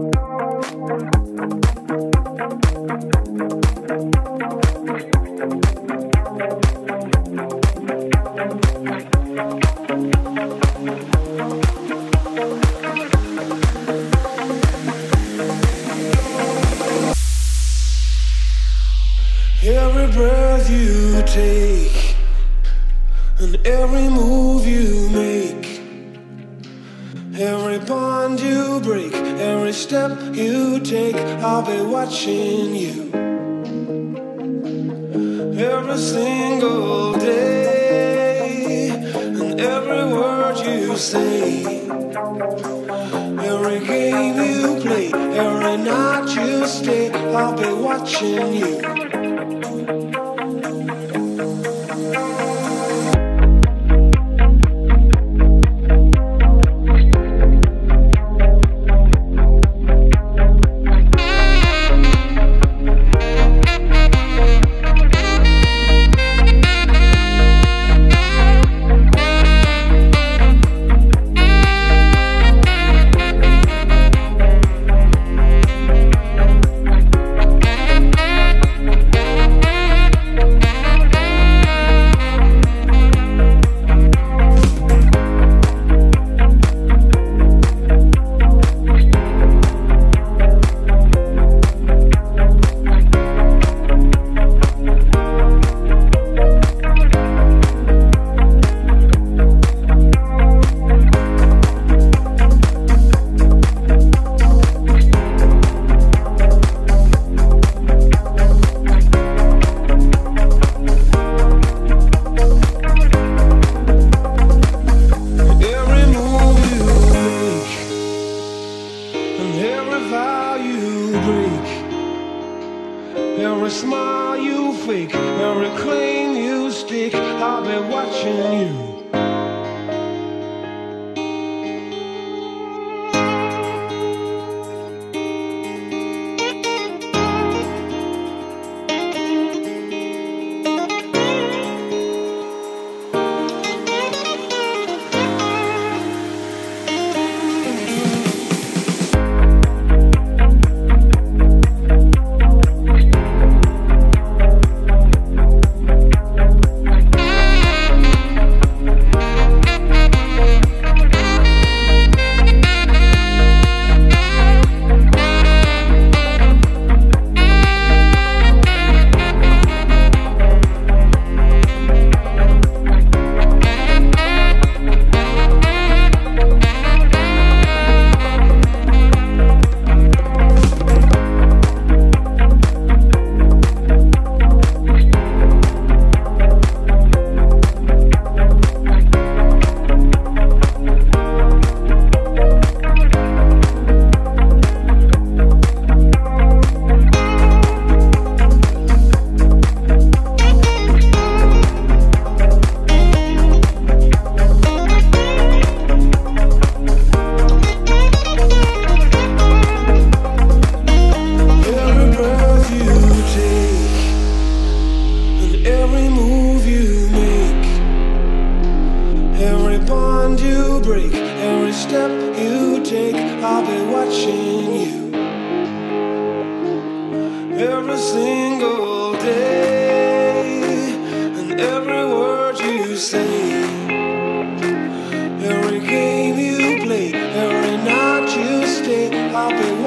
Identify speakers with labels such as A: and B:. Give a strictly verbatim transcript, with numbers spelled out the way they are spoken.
A: Every breath you take and every move you make, every bond you break, every step you take, I'll be watching you. Every single day and every word you say, every game you play, every night you stay, I'll be watching you. Every smile you fake, every claim you stick, I'll be watching you. Every step you take, I'll be watching you. Every single day and every word you say, every game you play, every night you stay, I'll be